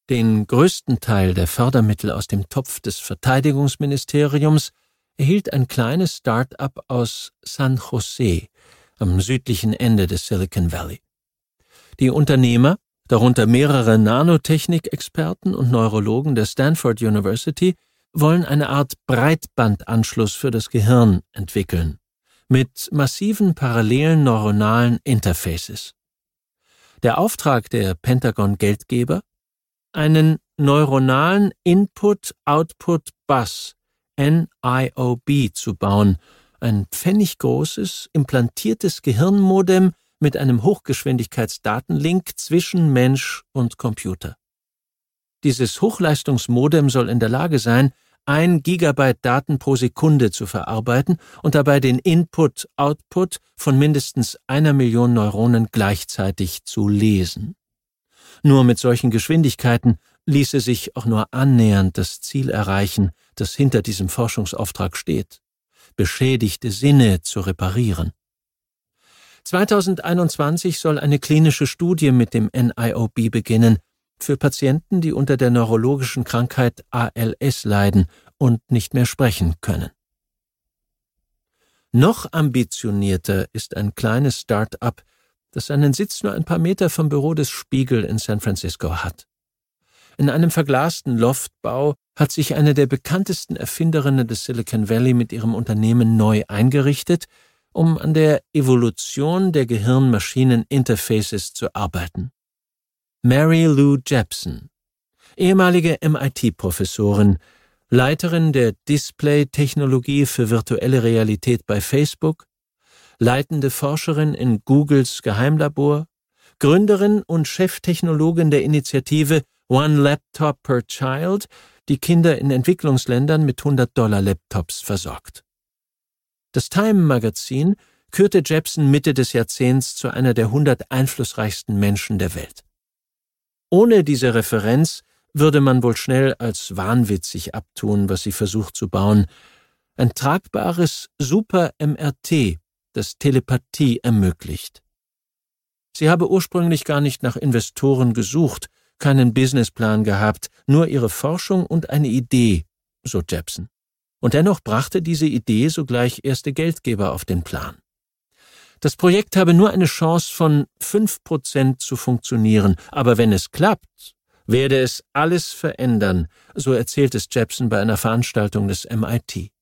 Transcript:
Den größten Teil der Fördermittel aus dem Topf des Verteidigungsministeriums erhielt ein kleines Start-up aus San Jose, am südlichen Ende des Silicon Valley. Die Unternehmer, darunter mehrere Nanotechnik-Experten und Neurologen der Stanford University, wollen eine Art Breitbandanschluss für das Gehirn entwickeln, mit massiven parallelen neuronalen Interfaces. Der Auftrag der Pentagon-Geldgeber? Einen neuronalen Input-Output-Bus, NIOB, zu bauen, ein pfenniggroßes, implantiertes Gehirnmodem mit einem Hochgeschwindigkeitsdatenlink zwischen Mensch und Computer. Dieses Hochleistungsmodem soll in der Lage sein, 1 Gigabyte Daten pro Sekunde zu verarbeiten und dabei den Input-Output von mindestens 1 Million Neuronen gleichzeitig zu lesen. Nur mit solchen Geschwindigkeiten ließe sich auch nur annähernd das Ziel erreichen, das hinter diesem Forschungsauftrag steht: beschädigte Sinne zu reparieren. 2021 soll eine klinische Studie mit dem NIOB beginnen, für Patienten, die unter der neurologischen Krankheit ALS leiden und nicht mehr sprechen können. Noch ambitionierter ist ein kleines Start-up, das seinen Sitz nur ein paar Meter vom Büro des Spiegel in San Francisco hat. In einem verglasten Loftbau hat sich eine der bekanntesten Erfinderinnen des Silicon Valley mit ihrem Unternehmen neu eingerichtet, um an der Evolution der Gehirn-Maschinen-Interfaces zu arbeiten. Mary Lou Jepsen, ehemalige MIT-Professorin, Leiterin der Display-Technologie für virtuelle Realität bei Facebook, leitende Forscherin in Googles Geheimlabor, Gründerin und Cheftechnologin der Initiative One Laptop per Child, die Kinder in Entwicklungsländern mit $100 versorgt. Das Time-Magazin kürte Jepsen Mitte des Jahrzehnts zu einer der 100 einflussreichsten Menschen der Welt. Ohne diese Referenz würde man wohl schnell als wahnwitzig abtun, was sie versucht zu bauen. Ein tragbares Super-MRT, das Telepathie ermöglicht. Sie habe ursprünglich gar nicht nach Investoren gesucht, keinen Businessplan gehabt, nur ihre Forschung und eine Idee, so Jepsen. Und dennoch brachte diese Idee sogleich erste Geldgeber auf den Plan. Das Projekt habe nur eine Chance von 5% zu funktionieren, aber wenn es klappt, werde es alles verändern, so erzählt es Jepsen bei einer Veranstaltung des MIT.